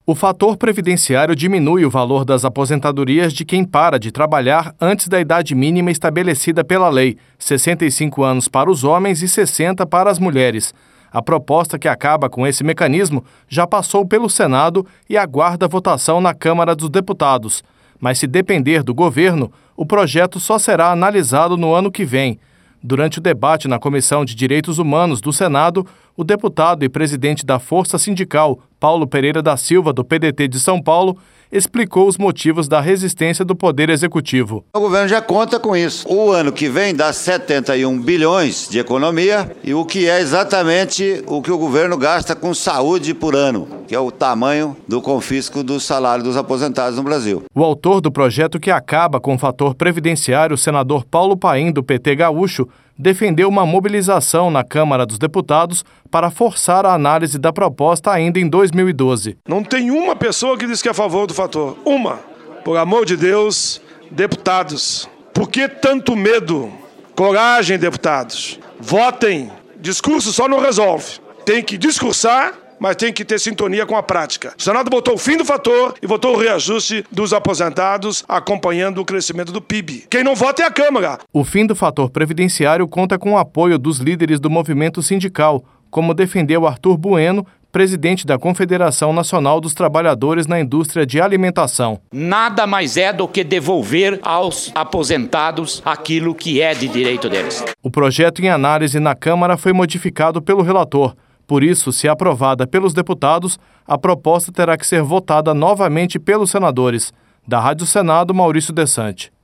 O fator previdenciário diminui o valor das aposentadorias de quem para de trabalhar antes da idade mínima estabelecida pela lei, 65 anos para os homens e 60 para as mulheres. A proposta que acaba com esse mecanismo já passou pelo Senado e aguarda votação na Câmara dos Deputados. Mas se depender do governo, o projeto só será analisado no ano que vem. Durante o debate na Comissão de Direitos Humanos do Senado, o deputado e presidente da Força Sindical, Paulo Pereira da Silva, do PDT de São Paulo, explicou os motivos da resistência do Poder Executivo. O governo já conta com isso. O ano que vem dá 71 bilhões de economia, e o que é exatamente o que o governo gasta com saúde por ano, que é o tamanho do confisco do salário dos aposentados no Brasil. O autor do projeto que acaba com o fator previdenciário, o senador Paulo Paim, do PT gaúcho, defendeu uma mobilização na Câmara dos Deputados para forçar a análise da proposta ainda em 2012. Não tem uma pessoa que diz que é a favor do fator. Uma. Por amor de Deus, deputados, por que tanto medo? Coragem, deputados. Votem. Discurso só não resolve. Tem que discursar, mas tem que ter sintonia com a prática. O Senado votou o fim do fator e votou o reajuste dos aposentados, acompanhando o crescimento do PIB. Quem não vota é a Câmara. O fim do fator previdenciário conta com o apoio dos líderes do movimento sindical, como defendeu Arthur Bueno, presidente da Confederação Nacional dos Trabalhadores na Indústria de Alimentação. Nada mais é do que devolver aos aposentados aquilo que é de direito deles. O projeto em análise na Câmara foi modificado pelo relator. Por isso, se aprovada pelos deputados, a proposta terá que ser votada novamente pelos senadores. Da Rádio Senado, Maurício Desante.